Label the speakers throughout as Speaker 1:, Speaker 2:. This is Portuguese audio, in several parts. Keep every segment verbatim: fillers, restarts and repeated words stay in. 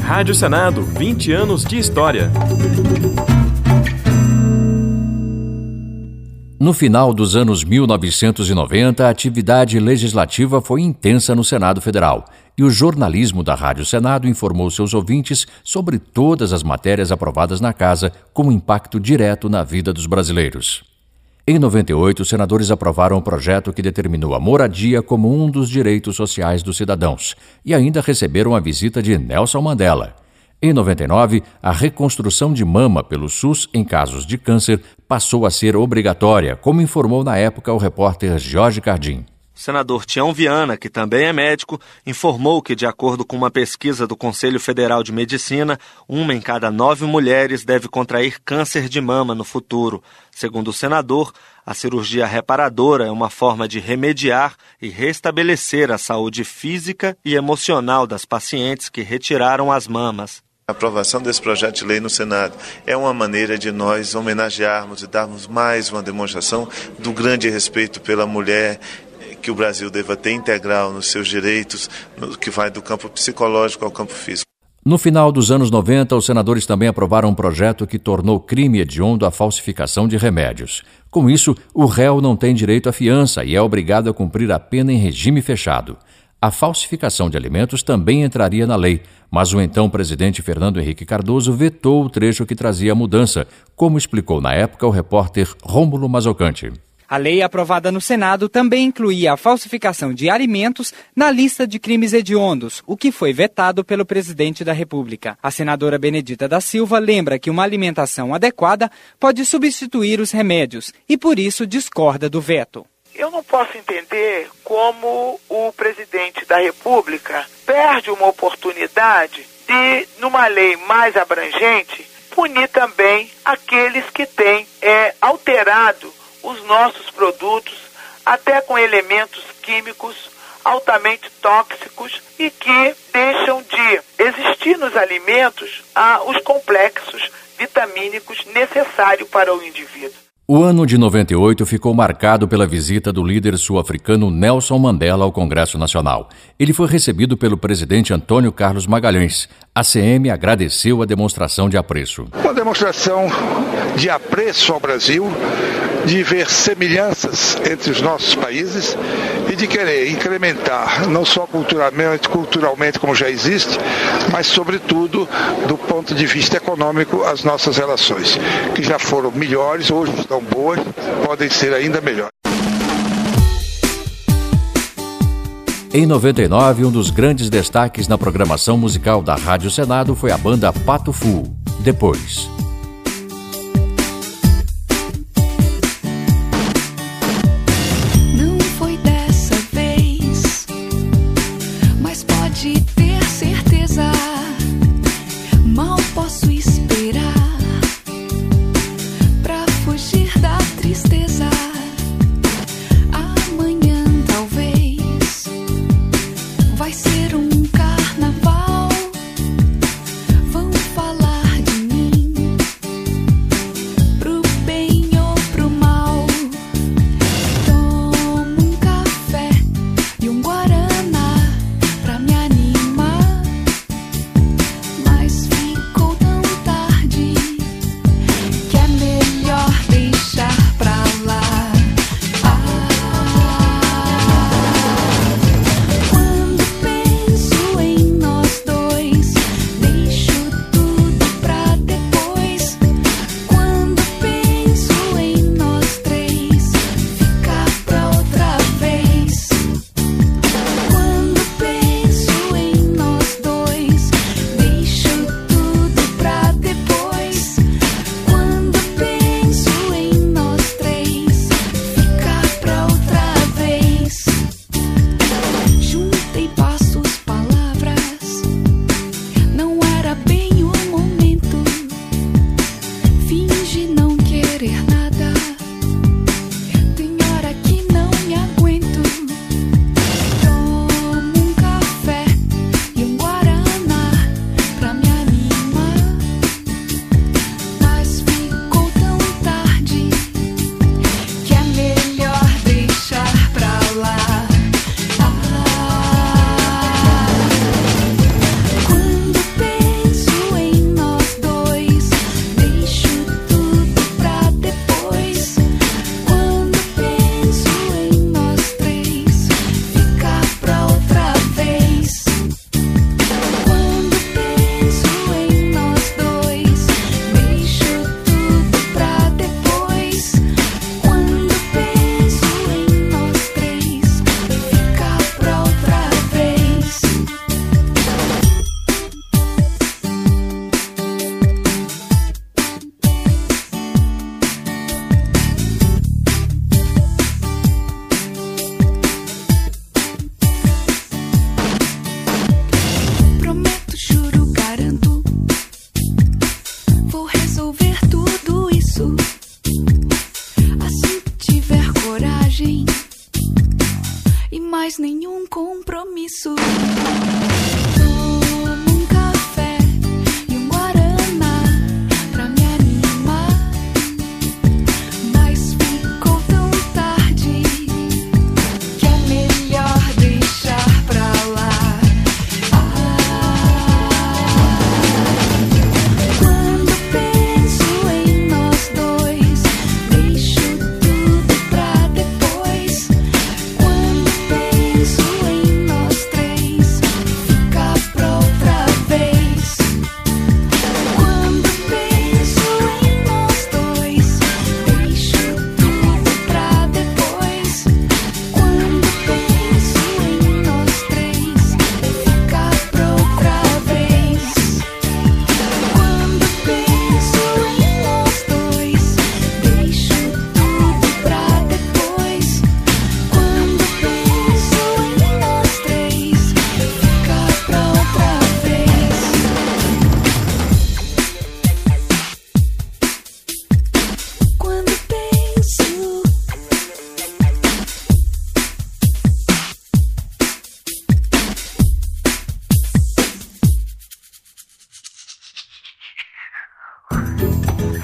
Speaker 1: Rádio Senado, vinte anos de história.
Speaker 2: No final dos anos mil novecentos e noventa, a atividade legislativa foi intensa no Senado Federal e o jornalismo da Rádio Senado informou seus ouvintes sobre todas as matérias aprovadas na casa com impacto direto na vida dos brasileiros. Em noventa e oito, os senadores aprovaram um projeto que determinou a moradia como um dos direitos sociais dos cidadãos e ainda receberam a visita de Nelson Mandela. Em noventa e nove, a reconstrução de mama pelo SUS em casos de câncer passou a ser obrigatória, como informou na época o repórter Jorge Cardim.
Speaker 3: O senador Tião Viana, que também é médico, informou que, de acordo com uma pesquisa do Conselho Federal de Medicina, uma em cada nove mulheres deve contrair câncer de mama no futuro. Segundo o senador, a cirurgia reparadora é uma forma de remediar e restabelecer a saúde física e emocional das pacientes que retiraram as mamas.
Speaker 4: A aprovação desse projeto de lei no Senado é uma maneira de nós homenagearmos e darmos mais uma demonstração do grande respeito pela mulher que o Brasil deva ter integral nos seus direitos, no que vai do campo psicológico ao campo físico.
Speaker 2: No final dos anos noventa, os senadores também aprovaram um projeto que tornou crime hediondo a falsificação de remédios. Com isso, o réu não tem direito à fiança e é obrigado a cumprir a pena em regime fechado. A falsificação de alimentos também entraria na lei, mas o então presidente Fernando Henrique Cardoso vetou o trecho que trazia a mudança, como explicou na época o repórter Rômulo Mazzoccanti.
Speaker 5: A lei aprovada no Senado também incluía a falsificação de alimentos na lista de crimes hediondos, o que foi vetado pelo presidente da República. A senadora Benedita da Silva lembra que uma alimentação adequada pode substituir os remédios e, por isso, discorda do veto.
Speaker 6: Eu não posso entender como o presidente da República perde uma oportunidade de, numa lei mais abrangente, punir também aqueles que têm é, alterado os nossos produtos, até com elementos químicos altamente tóxicos e que deixam de existir nos alimentos ah, os complexos vitamínicos necessários para o indivíduo.
Speaker 2: O ano de noventa e oito ficou marcado pela visita do líder sul-africano Nelson Mandela ao Congresso Nacional. Ele foi recebido pelo presidente Antônio Carlos Magalhães. A C M agradeceu a demonstração de apreço.
Speaker 7: Uma demonstração de apreço ao Brasil, de ver semelhanças entre os nossos países e de querer incrementar, não só culturalmente, culturalmente como já existe, mas sobretudo do ponto de vista econômico as nossas relações, que já foram melhores, hoje estão boas, podem ser ainda melhores.
Speaker 2: Em noventa e nove, um dos grandes destaques na programação musical da Rádio Senado foi a banda Pato Fu. Depois.
Speaker 8: Não foi dessa vez, mas pode ter certeza, mal posso esperar pra fugir da tristeza. Amanhã talvez vai ser um carnaval, vão falar de mim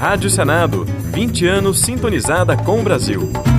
Speaker 1: Rádio Senado, vinte anos sintonizada com o Brasil.